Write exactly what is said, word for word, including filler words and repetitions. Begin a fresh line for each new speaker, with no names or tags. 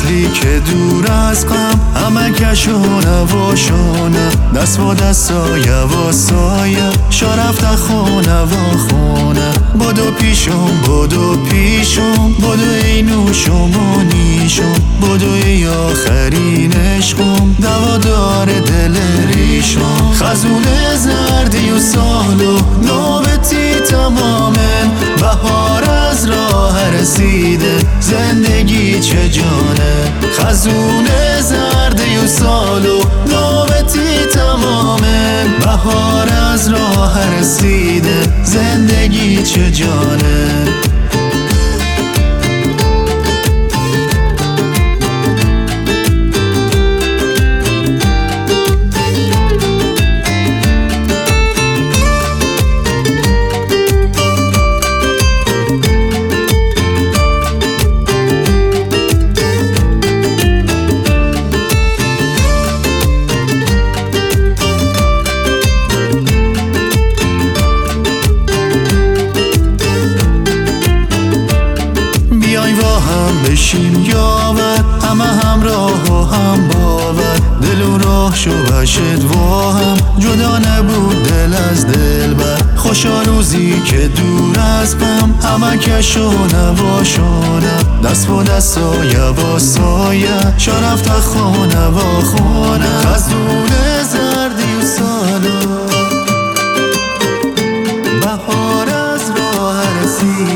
فصلی که دور از غم همه کشونه و شونه دست و دستای و سایه شا رفته خونه و خونه بدو پیشم بدو پیشم بدو ای نوشم و نیشم بدو ای آخرین عشقم دوا داره دل ریشم خزون زردی و سال و نوبتی تمامن بهار از راه رسیده زندگی چه جانه خزون زردی و سال و نوبتی تمامن بهار از راه رسیده زندگی چه جانه بشیم یاور همه همراه و هم باور دل و راه شو بشد و هم جدا نبود دل از دل بر خوشا روزی که دور از غم همه کشونه و شونه دست و دستای و سایه شا رفته خونه و خونه خزون زردی و سالو بهار از راه رسید